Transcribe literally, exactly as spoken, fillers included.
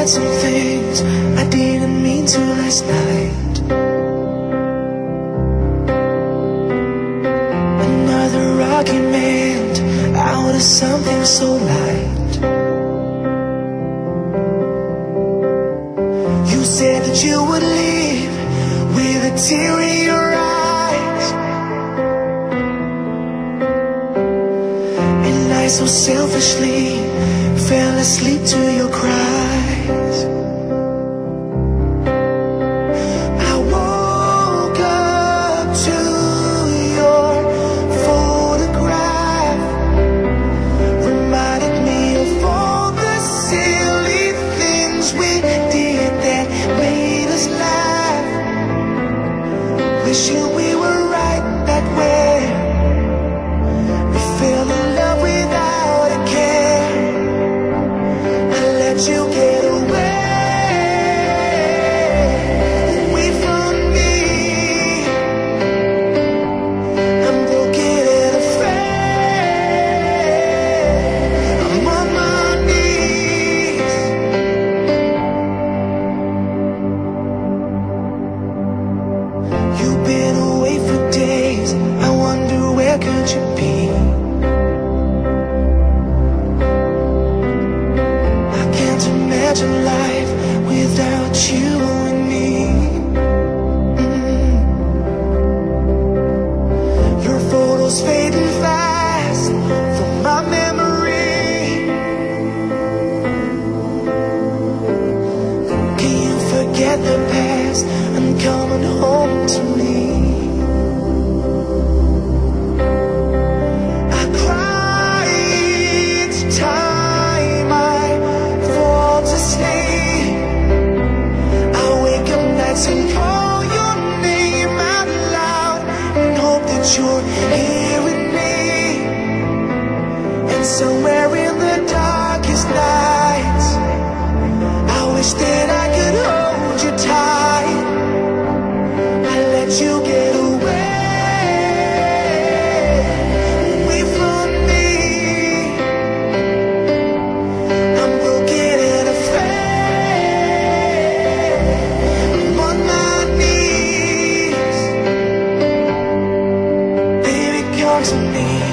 said some things I didn't mean to last night. Another argument out of something so light. You said that you would leave with a tear in your eyes, and I so selfishly fell asleep to your cries. I woke up to your photograph, reminded me of all the silly things we did that made us laugh. Wishing we were right that way. We fell in love without a care. You get away, away from me. I'm broken and afraid. I'm on my knees. You've been away for days. I wonder where could you be? Imagine life without you and me. mm. Your photos fading fast from my memory. Can you forget the past and coming home to me? I cry each time I and call your name out loud and hope that you're hearing me. And somewhere in the darkest nights, I wish that I could hold you tight. I let you get away, away from me. I'm broken and afraid. Come to me.